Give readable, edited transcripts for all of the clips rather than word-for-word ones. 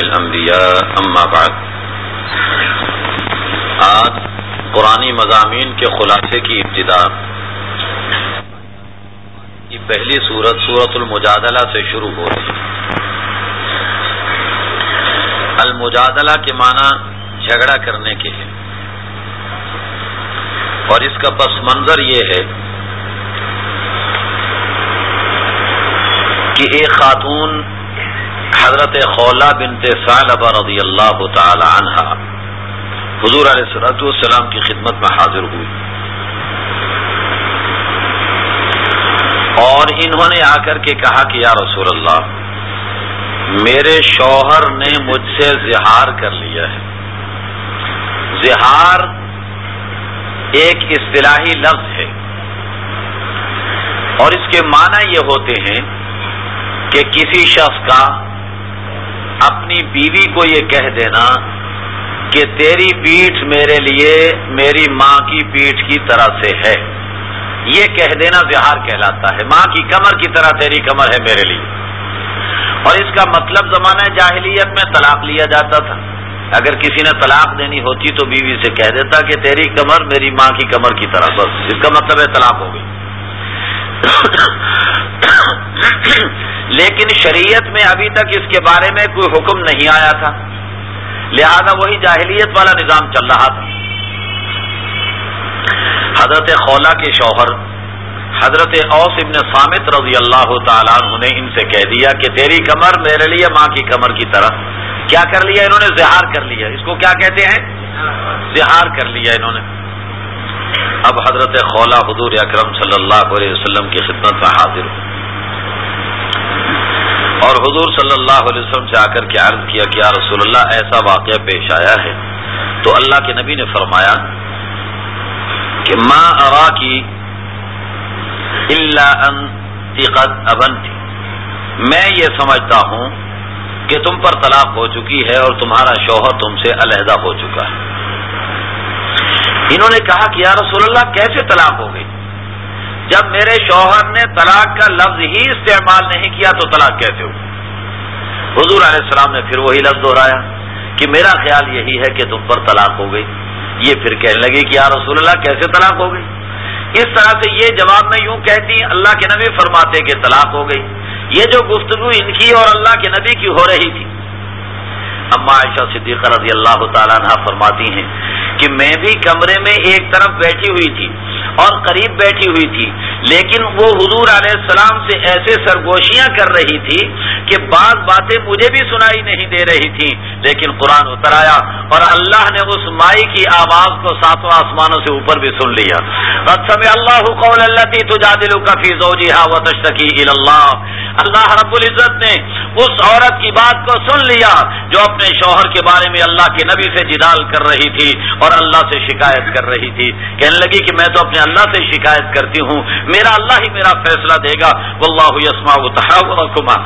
الأنبياء أما بعد. آج قرآنی مضامین کے خلاصے کی ابتدا کی پہلی سورت سورۃ المجادلہ سے شروع ہو رہی ہے. المجادلہ کے معنی جھگڑا کرنے کے ہیں، اور اس کا پس منظر یہ ہے کہ ایک خاتون حضرت خولہ بنت ثعلبہ رضی اللہ تعالی عنہا حضور علیہ الصلوۃ والسلام کی خدمت میں حاضر ہوئی، اور انہوں نے آ کر کے کہا کہ یا رسول اللہ، میرے شوہر نے مجھ سے زہار کر لیا ہے. زہار ایک اصطلاحی لفظ ہے، اور اس کے معنی یہ ہوتے ہیں کہ کسی شخص کا اپنی بیوی کو یہ کہہ دینا کہ تیری پیٹھ میرے لیے میری ماں کی پیٹھ کی طرح سے ہے. یہ کہہ دینا زہار کہلاتا ہے. ماں کی کمر کی طرح تیری کمر ہے میرے لیے. اور اس کا مطلب زمانہ جاہلیت میں طلاق لیا جاتا تھا. اگر کسی نے طلاق دینی ہوتی تو بیوی سے کہہ دیتا کہ تیری کمر میری ماں کی کمر کی طرح، بس اس کا مطلب ہے طلاق ہو گئی. لیکن شریعت میں ابھی تک اس کے بارے میں کوئی حکم نہیں آیا تھا، لہذا وہی جاہلیت والا نظام چل رہا تھا. حضرت خولہ کے شوہر حضرت اوس ابن صامت رضی اللہ تعالیٰ عنہ نے ان سے کہہ دیا کہ تیری کمر میرے لیے ماں کی کمر کی طرح. کیا کر لیا انہوں نے؟ زہار کر لیا. اس کو کیا کہتے ہیں؟ زہار کر لیا انہوں نے. اب حضرت خولہ حضور اکرم صلی اللہ علیہ وسلم کی خدمت میں حاضر ہو، اور حضور صلی اللہ علیہ وسلم سے آ کر کے عرض کیا کہ یا رسول اللہ، ایسا واقعہ پیش آیا ہے. تو اللہ کے نبی نے فرمایا کہ ما اراکی الا انت قد ابنتی، میں یہ سمجھتا ہوں کہ تم پر طلاق ہو چکی ہے اور تمہارا شوہر تم سے علیحدہ ہو چکا ہے. انہوں نے کہا کہ یا رسول اللہ، کیسے طلاق ہو گئی؟ جب میرے شوہر نے طلاق کا لفظ ہی استعمال نہیں کیا تو طلاق کیسے ہو؟ حضور علیہ السلام نے پھر وہی لفظ دہرایا کہ میرا خیال یہی ہے کہ تم پر طلاق ہو گئی. یہ پھر کہنے لگی کہ یا رسول اللہ، کیسے طلاق ہو گئی؟ اس طرح سے یہ جواب میں یوں کہتی، اللہ کے نبی فرماتے کہ طلاق ہو گئی. یہ جو گفتگو ان کی اور اللہ کے نبی کی ہو رہی تھی. اما عائشہ صدیقہ رضی اللہ تعالیٰ عنہ فرماتی ہیں کہ میں بھی کمرے میں ایک طرف بیٹھی ہوئی تھی اور قریب بیٹھی ہوئی تھی، لیکن وہ حضور علیہ السلام سے ایسے سرگوشیاں کر رہی تھی کہ بعض باتیں مجھے بھی سنائی نہیں دے رہی تھی، لیکن قرآن اتر آیا اور اللہ نے اس مائی کی آواز کو ساتوں آسمانوں سے اوپر بھی سن لیا. قد سمع اللہ قول التی تجادلک فی زوجہا وتشتکی الی اللہ. اللہ رب العزت نے اس عورت کی بات کو سن لیا جو اپنے شوہر کے بارے میں اللہ کے نبی سے جدال کر رہی تھی اور اللہ سے شکایت کر رہی تھی. کہنے لگی کہ میں تو اپنے اللہ سے شکایت کرتی ہوں، میرا اللہ ہی میرا فیصلہ دے گا. واللہ یسمع تحاورکما،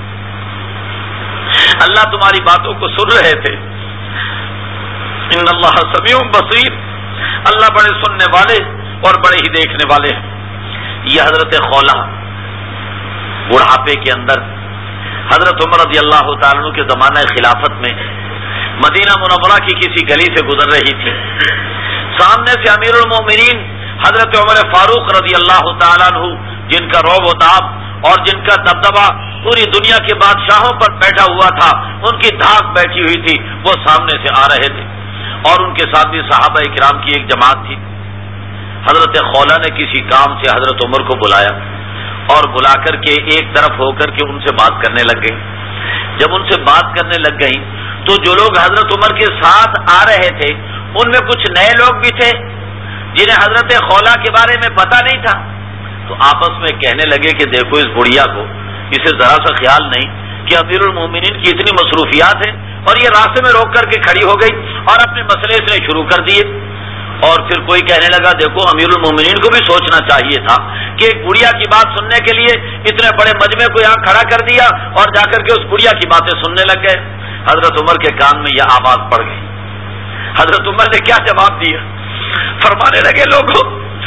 اللہ تمہاری باتوں کو سن رہے تھے. ان اللہ سمیع بصیر، اللہ بڑے سننے والے اور بڑے ہی دیکھنے والے ہیں. یہ حضرت خولہ بڑھاپے کے اندر حضرت عمر رضی اللہ تعالیٰ عنہ کے زمانہ خلافت میں مدینہ منورہ کی کسی گلی سے گزر رہی تھی. سامنے سے امیر المومنین حضرت عمر فاروق رضی اللہ تعالیٰ عنہ، جن کا رعب و تاب اور جن کا دبدبہ پوری دنیا کے بادشاہوں پر بیٹھا ہوا تھا، ان کی دھاک بیٹھی ہوئی تھی، وہ سامنے سے آ رہے تھے، اور ان کے ساتھ بھی صحابہ کرام کی ایک جماعت تھی. حضرت خولہ نے کسی کام سے حضرت عمر کو بلایا اور بلا کر کے ایک طرف ہو کر کے ان سے بات کرنے لگ گئی. جب ان سے بات کرنے لگ گئی تو جو لوگ حضرت عمر کے ساتھ آ رہے تھے ان میں کچھ نئے لوگ بھی تھے جنہیں حضرت خولہ کے بارے میں پتہ نہیں تھا. تو آپس میں کہنے لگے کہ دیکھو اس بڑھیا کو، اسے ذرا سا خیال نہیں کہ امیر المومنین کی اتنی مصروفیات ہیں، اور یہ راستے میں روک کر کے کھڑی ہو گئی اور اپنے مسئلے اس نے شروع کر دیے. اور پھر کوئی کہنے لگا دیکھو امیر المومنین کو بھی سوچنا چاہیے تھا کہ ایک بڑھیا کی بات سننے کے لیے اتنے بڑے مجمع کو یہاں کھڑا کر دیا اور جا کر کے اس بڑھیا کی باتیں سننے لگ گئے. حضرت عمر کے کان میں یہ آواز پڑ گئی. حضرت عمر نے کیا جواب دیا؟ فرمانے لگے لوگوں،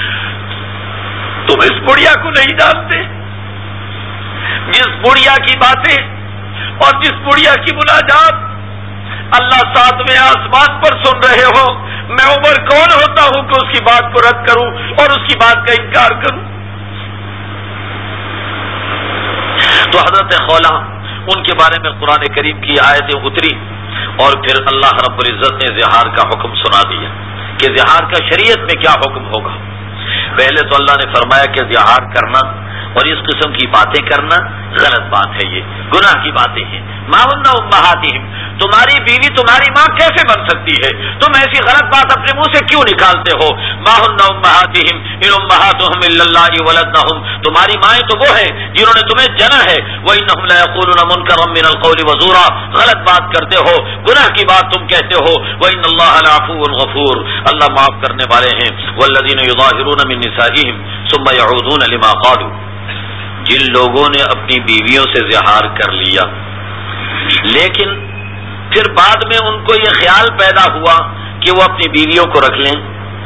تم اس بڑھیا کو نہیں جانتے، جس بڑھیا کی باتیں اور جس بڑھیا کی مناجات اللہ ساتویں آسمان پر سن رہے ہو، میں عمر کون ہوتا ہوں کہ اس کی بات کو رد کروں اور اس کی بات کا انکار کروں؟ تو حضرت خولہ ان کے بارے میں قرآن کریم کی آیتیں اتری اور پھر اللہ رب العزت نے زہار کا حکم سنا دیا کہ زہار کا شریعت میں کیا حکم ہوگا۔ پہلے تو اللہ نے فرمایا کہ زہار کرنا اور اس قسم کی باتیں کرنا غلط بات ہے، یہ گناہ کی باتیں ہیں۔ ما ہن امہاتہم، تمہاری بیوی تمہاری ماں کیسے بن سکتی ہے؟ تم ایسی غلط بات اپنے منہ سے کیوں نکالتے ہو؟ ما ہن امہاتہم ان امہاتہم الا اللہ ولدنہم، تمہاری مائیں تو وہ ہیں جنہوں نے تمہیں جنا ہے۔ وانہم لیقولون منکرا من القول وزورا، غلط بات کرتے ہو، گناہ کی بات تم کہتے ہو۔ وان اللہ لعفو غفور، اللہ معاف کرنے والے ہیں۔ والذین یظاہرون من نسائہم ثم یعودون لما قالوا، جن لوگوں نے اپنی بیویوں سے زہار کر لیا لیکن پھر بعد میں ان کو یہ خیال پیدا ہوا کہ وہ اپنی بیویوں کو رکھ لیں،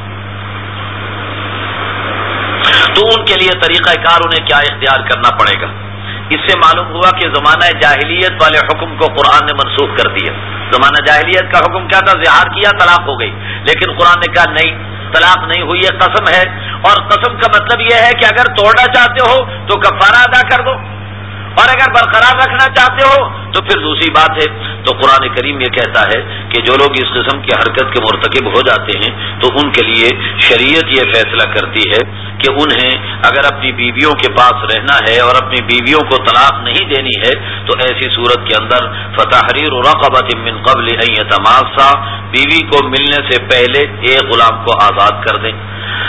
تو ان کے لیے طریقہ کار انہیں کیا اختیار کرنا پڑے گا؟ اس سے معلوم ہوا کہ زمانہ جاہلیت والے حکم کو قرآن نے منسوخ کر دیا۔ زمانہ جاہلیت کا حکم کیا تھا؟ زہار کیا طلاق ہو گئی، لیکن قرآن نے کہا نہیں، طلاق نہیں ہوئی، یہ قسم ہے، اور قسم کا مطلب یہ ہے کہ اگر توڑنا چاہتے ہو تو کفارہ ادا کر دو، اور اگر برقرار رکھنا چاہتے ہو تو پھر دوسری بات ہے۔ تو قرآن کریم یہ کہتا ہے کہ جو لوگ اس قسم کی حرکت کے مرتکب ہو جاتے ہیں تو ان کے لیے شریعت یہ فیصلہ کرتی ہے کہ انہیں اگر اپنی بیویوں کے پاس رہنا ہے اور اپنی بیویوں کو طلاق نہیں دینی ہے تو ایسی صورت کے اندر فتحریر رقبۃ من قبل ان یتماسا، بیوی کو ملنے سے پہلے ایک غلام کو آزاد کر دیں،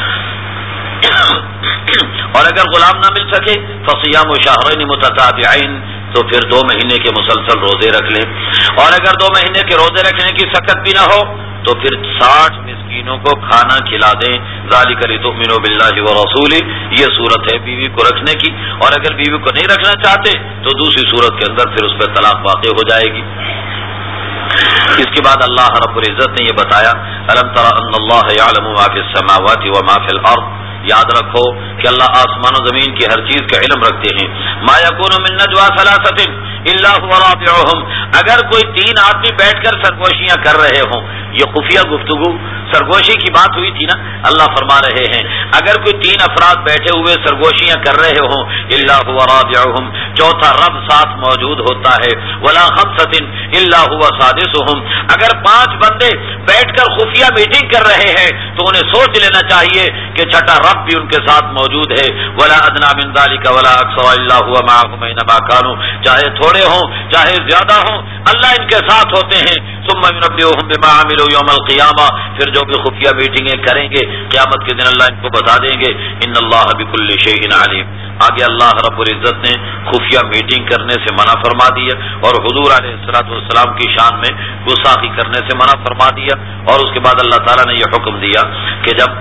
اور اگر غلام نہ مل سکے فصیام شہرین متتابعین، تو پھر 2 مہینے کے مسلسل روزے رکھ لیں، اور اگر 2 مہینے کے روزے رکھنے کی سخت بھی نہ ہو تو پھر 60 مسکینوں کو کھانا کھلا دیں۔ ذالک لتؤمنوا باللہ ورسولہ، یہ صورت ہے بیوی کو رکھنے کی، اور اگر بیوی کو نہیں رکھنا چاہتے تو دوسری صورت کے اندر پھر اس پہ طلاق واقع ہو جائے گی۔ اس کے بعد اللہ رب العزت نے یہ بتایا الم تر ان اللہ یعلم ما فی السماوات وما فی الارض، یاد رکھو کہ اللہ آسمان و زمین کی ہر چیز کا علم رکھتے ہیں۔ ما یکون من نجوا ثلاثۃ الا هو رابعهم، اگر کوئی 3 آدمی بیٹھ کر سرگوشیاں کر رہے ہوں، یہ خفیہ گفتگو سرگوشی کی بات ہوئی تھی نا، اللہ فرما رہے ہیں اگر کوئی 3 افراد بیٹھے ہوئے سرگوشیاں کر رہے ہوں الا هو رابعهم، چوتھا رب ساتھ موجود ہوتا ہے، ولا خمسۃ الا هو سادسهم، اگر 5 بندے بیٹھ کر خفیہ میٹنگ کر رہے ہیں تو انہیں سوچ لینا چاہیے کہ چھٹا رب بھی ان کے ساتھ موجود ہے۔ ولا ادنى من ذلك ولا اكثر الا هو معهم اينما كانوا، چاہے تھوڑے ہوں چاہے زیادہ ہوں اللہ ان کے ساتھ ہوتے ہیں۔ ثم ينبئهم بما عملوا يوم القيامة، پھر جو بھی خفیہ میٹنگیں کریں گے قیامت کے دن اللہ ان کو بتا دیں گے۔ ان اللہ بكل شيء عليم، آگے اللہ رب العزت نے خفیہ میٹنگ کرنے سے منع فرما دیا اور حضور علیہ الصلوۃ والسلام کی شان میں گستاخی کرنے سے منع فرما دیا، اور اس کے بعد اللہ تعالیٰ نے یہ حکم دیا کہ جب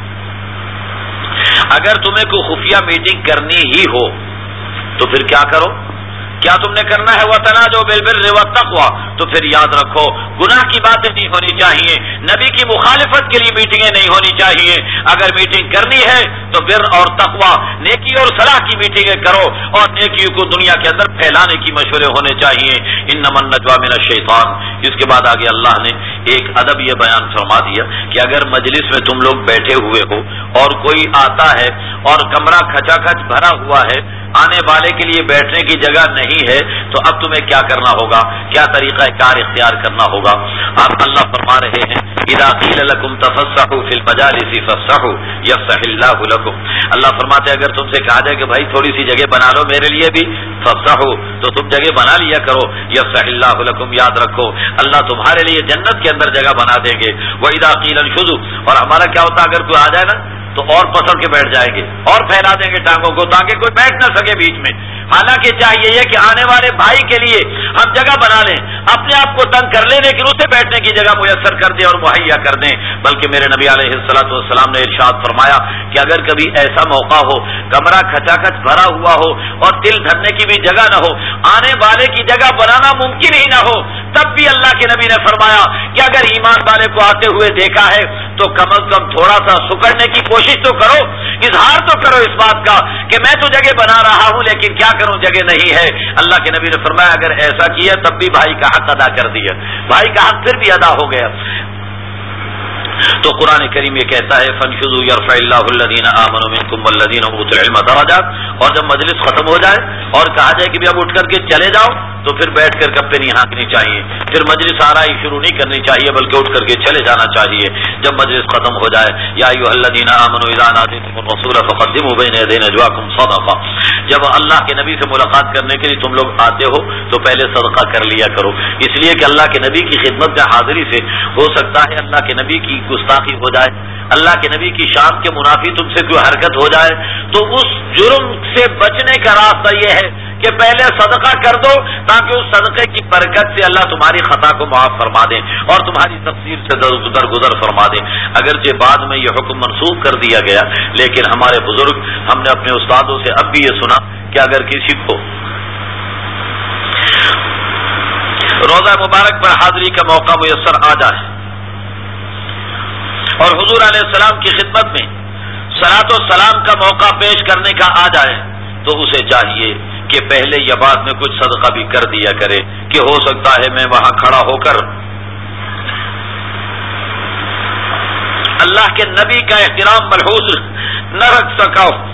اگر تمہیں کوئی خفیہ میٹنگ کرنی ہی ہو تو پھر کیا کرو؟ کیا تم نے کرنا ہے وتناجوا بالبر والتقوى، تو پھر یاد رکھو گناہ کی باتیں نہیں ہونی چاہیے، نبی کی مخالفت کے لیے میٹنگیں نہیں ہونی چاہیے، اگر میٹنگ کرنی ہے تو بر اور تقوی نیکی اور صلاح کی میٹنگیں کرو، اور نیکی کو دنیا کے اندر پھیلانے کی مشورے ہونے چاہیے۔ انما النجوى من الشیطان، اس کے بعد آگے اللہ نے ایک ادب یہ بیان فرما دیا کہ اگر مجلس میں تم لوگ بیٹھے ہوئے ہو اور کوئی آتا ہے اور کمرہ کھچا کھچ بھرا ہوا ہے، آنے والے کے لیے بیٹھنے کی جگہ نہیں ہے، تو اب تمہیں کیا کرنا ہوگا، کیا طریقہ کار اختیار کرنا ہوگا؟ اب اللہ فرما رہے ہیں اذا قیل لکم تفسحوا فی المجالس فافسحوا یفسح اللہ لکم، اللہ فرماتے ہیں اگر تم سے کہا جائے کہ بھائی تھوڑی سی جگہ بنا لو میرے لیے بھی، فافسحوا، تو تم جگہ بنا لیا کرو، یفسح اللہ لکم، یاد رکھو اللہ تمہارے لیے جنت کے اندر جگہ بنا دیں گے۔ واذا قیل انشزوا، اور ہمارا کیا ہوتا اگر کوئی آ جائے نا تو اور پسند کے بیٹھ جائیں گے اور پھیلا دیں گے ٹانگوں کو تاکہ کوئی بیٹھ نہ سکے بیچ میں، حالانکہ چاہیے یہ کہ آنے والے بھائی کے لیے ہم جگہ بنا لیں، اپنے آپ کو تنگ کر لیں لیکن اسے بیٹھنے کی جگہ میسر کر دیں اور مہیا کر دیں۔ بلکہ میرے نبی علیہ الصلوۃ والسلام نے ارشاد فرمایا کہ اگر کبھی ایسا موقع ہو کمرہ کھچا کھچ بھرا ہوا ہو اور دل دھرنے کی بھی جگہ نہ ہو، آنے والے کی جگہ بنانا ممکن ہی نہ ہو، تب بھی اللہ کے نبی نے فرمایا کہ اگر ایمان والے کو آتے ہوئے دیکھا ہے تو کم از کم تھوڑا سا سکڑنے کی کوشش تو کرو، اظہار تو کرو اس بات کا کہ میں تو جگہ بنا رہا ہوں لیکن کیا کروں جگہ نہیں ہے۔ اللہ کے نبی نے فرمایا اگر ایسا کیا تب بھی بھائی کا حق ادا کر دیا، بھائی کا حق پھر بھی ادا ہو گیا۔ تو قرآن کریم یہ کہتا ہے فانفذوا یرفع اللہ الذین آمنوا منکم والذین اوتوا العلم درجات، اور جب مجلس ختم ہو جائے اور کہا جائے کہ اب اٹھ کر کے چلے جاؤ تو پھر بیٹھ کر کپے نہیں ہانکنی چاہیے، پھر مجلس آرائی شروع نہیں کرنی چاہیے بلکہ اٹھ کر کے چلے جانا چاہیے جب مجلس ختم ہو جائے۔ یا ایھا الذین آمنوا اذا نادیتم الرسول فقدموا بین یدی نجواکم صدقہ، جب اللہ کے نبی سے ملاقات کرنے کے لیے تم لوگ آتے ہو تو پہلے صدقہ کر لیا کرو، اس لیے کہ اللہ کے نبی کی خدمت میں حاضری سے ہو سکتا ہے اللہ کے نبی کی گستاخی ہو جائے، اللہ کے نبی کی شان کے منافی تم سے کوئی حرکت ہو جائے، تو اس جرم سے بچنے کا راستہ یہ ہے کہ پہلے صدقہ کر دو تاکہ اس صدقے کی برکت سے اللہ تمہاری خطا کو معاف فرما دے اور تمہاری تقصیر سے درگزر فرما دے۔ اگرچہ بعد میں یہ حکم منسوخ کر دیا گیا لیکن ہمارے بزرگ، ہم نے اپنے استادوں سے اب بھی یہ سنا کہ اگر کسی کو روزہ مبارک پر حاضری کا موقع میسر آ جائے اور حضور علیہ السلام کی خدمت میں صلاۃ و سلام کا موقع پیش کرنے کا آ جائے تو اسے چاہیے کہ پہلے یا بعد میں کچھ صدقہ بھی کر دیا کرے کہ ہو سکتا ہے میں وہاں کھڑا ہو کر اللہ کے نبی کا احترام ملحوظ نہ رکھ سکا ہو،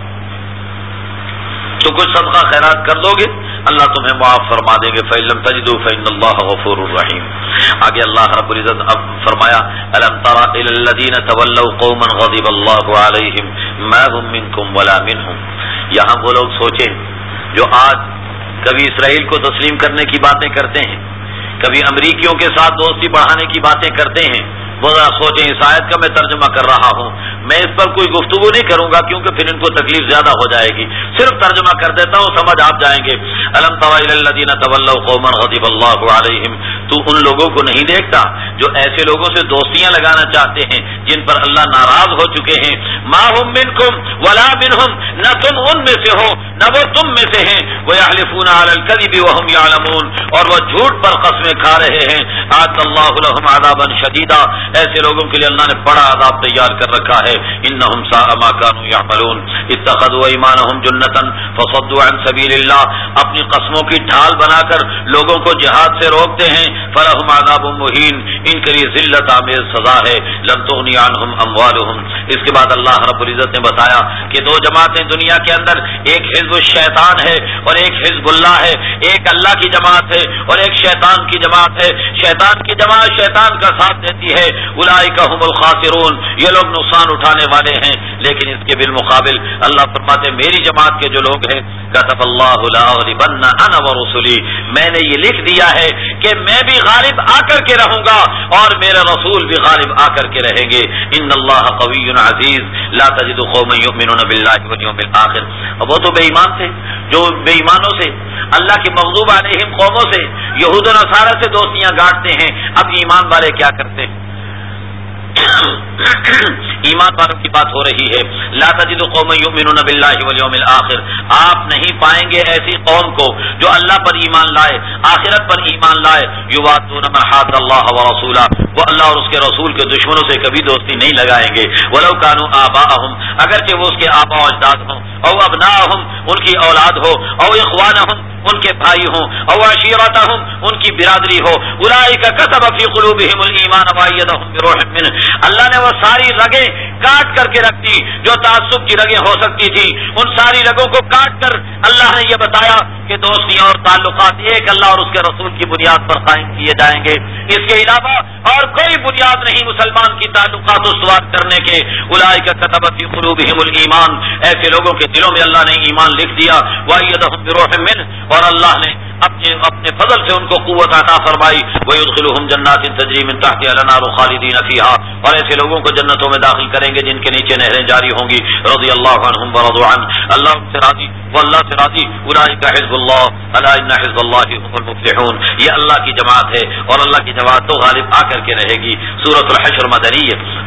تو کچھ صدقہ خیرات کر دو گے اللہ تمہیں معاف فرما دیں گے۔ فَإِن لَّمْ تَجِدُوا فَإِنَّ اللَّهَ غَفُورٌ رَّحِيمٌ۔ آگے اللہ رب العزت اب فرمایا أَلَمْ تَرَ إِلَى الَّذِينَ تَوَلَّوْا قَوْمًا غَضِبَ اللَّهُ عَلَيْهِمْ مَا هُم مِّنكُمْ وَلَا مِنْهُمْ، یہاں وہ لوگ سوچیں جو آج کبھی اسرائیل کو تسلیم کرنے کی باتیں کرتے ہیں، کبھی امریکیوں کے ساتھ دوستی بڑھانے کی باتیں کرتے ہیں، وہ ذرا سوچیں اس آیت کا میں ترجمہ کر رہا ہوں، میں اس پر کوئی گفتگو نہیں کروں گا کیونکہ پھر ان کو تکلیف زیادہ ہو جائے گی، صرف ترجمہ کر دیتا ہوں سمجھ آپ جائیں گے۔ الم تر الی الذین تولوا قوما غضب اللہ علیہم، تو ان لوگوں کو نہیں دیکھتا جو ایسے لوگوں سے دوستیاں لگانا چاہتے ہیں جن پر اللہ ناراض ہو چکے ہیں۔ ما هم منکم ولا منهم، نہ تم ان میں سے ہو نہ وہ تم میں سے ہیں۔ ویحلفون علی الکذب وهم یعلمون، اور وہ جھوٹ پر قسمیں کھا رہے ہیں۔ اعد اللہ لهم عذابا شدیدا، ایسے لوگوں کے لیے اللہ نے بڑا عذاب تیار کر رکھا ہے۔ انہم ساء ما كانوا يعملون، اتخذوا ایمانهم جنتا فصدوا عن سبیل اللہ، اپنی قسموں کی ڈھال بنا کر لوگوں کو جہاد سے روکتے ہیں۔ فلہم عذاب مہین، ان کے لیے ذلت آمیز سزا ہے۔ لن تغنی عنہم اموالہم، اس کے بعد اللہ رب العزت نے بتایا کہ دو جماعتیں دنیا کے اندر، ایک حزب الشیطان ہے اور ایک حزب اللہ ہے، ایک اللہ کی جماعت ہے اور ایک شیطان کی جماعت ہے۔ شیطان کی جماعت شیطان کا ساتھ دیتی ہے، اولئک هم الخاسرون، یہ لوگ نقصان اٹھانے والے ہیں۔ لیکن اس کے بالمقابل اللہ فرماتے میری جماعت کے جو لوگ ہیں، كتب اللہ لاغلبن انا ورسلی، میں نے یہ لکھ دیا ہے کہ میں بھی غالب آ کر کے رہوں گا اور میرے رسول بھی غالب آ کر کے رہیں گے۔ ان اللہ قوی عزیز لا تجد قوما یؤمنون باللہ والیوم الآخر، اب وہ تو بے ایمان تھے جو بے ایمانوں سے، اللہ کے مغضوب علیہم قوموں سے، یہود و نصارہ سے دوستیاں گاڑتے ہیں۔ اب ایمان والے کیا کرتے ہیں؟ ایمان والوں کی بات ہو رہی ہے۔ لا تجد قوما یؤمنون باللہ والیوم الآخر، آپ نہیں پائیں گے ایسی قوم کو جو اللہ پر ایمان لائے، آخرت پر ایمان لائے، یوادون من حاد اللہ ورسولہ، وہ اللہ اور اس کے رسول کے دشمنوں سے کبھی دوستی نہیں لگائیں گے۔ ولو کانوا آباءہم، اگرچہ وہ اس کے آباء و اجداد ہوں، او ابناءہم، ان کی اولاد ہو، او اخوانہم، ان کے بھائی ہوں، او عشیرتہم، ان کی برادری ہو، اولئک کتب فی قلوبہم الایمان وایدہم بروح منہ، اللہ نے وہ ساری رگیں کاٹ کر کے رکھ دی جو تعصب کی رگیں ہو سکتی تھی، ان ساری رگوں کو کاٹ کر اللہ نے یہ بتایا کہ دوستیاں اور تعلقات ایک اللہ اور اس کے رسول کی بنیاد پر قائم کیے جائیں گے، اس کے علاوہ اور کوئی بنیاد نہیں مسلمان کی تعلقات استوار کرنے کے۔ اولئک کتب فی قلوبہم الایمان، ایسے لوگوں کے دلوں میں اللہ نے ایمان لکھ دیا، وایدہم بروح منہ، اور اللہ نے اپنے فضل سے ان کو قوت عطا فرمائی۔ وَيُدْخِلُهُمْ جَنَّاتٍ تَجْرِي مِن تَحْتِهَا الْأَنْهَارُ خَالِدِينَ فِيهَا، اور ایسے لوگوں کو جنتوں میں داخل کریں گے جن کے نیچے نہریں جاری ہوں گی۔ رضی اللہ عنہم ورضوا عنہ، اللہ ان سے راضی وہ اللہ سے راضی۔ اولئک حزب اللہ الا ان حزب اللہ هم المفلحون، یہ اللہ کی جماعت ہے اور اللہ کی جماعت تو غالب آ کر کے رہے گی۔ سورۃ الحشر مدنی ہے۔